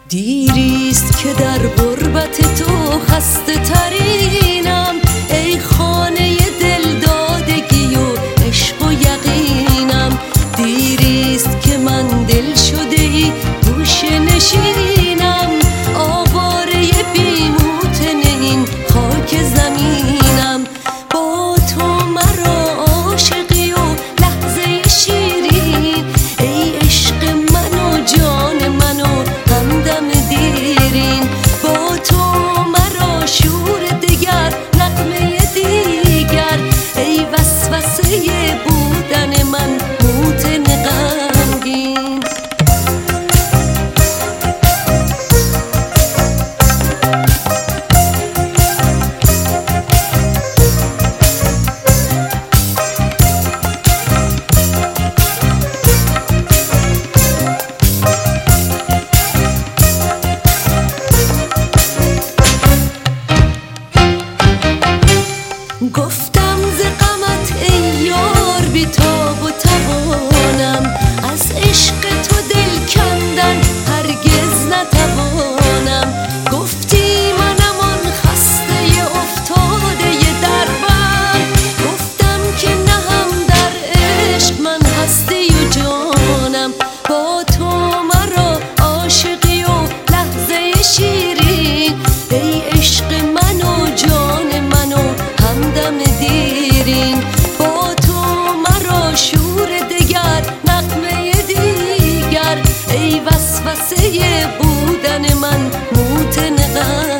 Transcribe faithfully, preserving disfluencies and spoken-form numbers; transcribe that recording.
دیریست که در غربت تو خسته ترینم، ای خانه دل دادگی و عشق و یقینم. دیریست که من دل شده ای گوشه نشینم، آواره بیموتن این خاک زمینم. با تو مرا عاشقی و لحظه شیرین، ای عشق من و جان من و همدم دیرین. با تو مرا شور دگر نغمه دیگر، ای وسوسه بودن من موتن غمگین. گفتم ز غمت ای یار بی تاب و توانم، از عشق تو دل کندن هرگز نتوانم. گفتی منم آن خسته افتاده دربند، گفتم که نه هم در عشق من هستی و جانم. با تو مرا عاشقی و لحظه شیرین، ای عشق من و جان من و همدم دیرین. با تو مرا شور دگر نغمه دیگر، ای وسوسه بودن من موتن غمگین.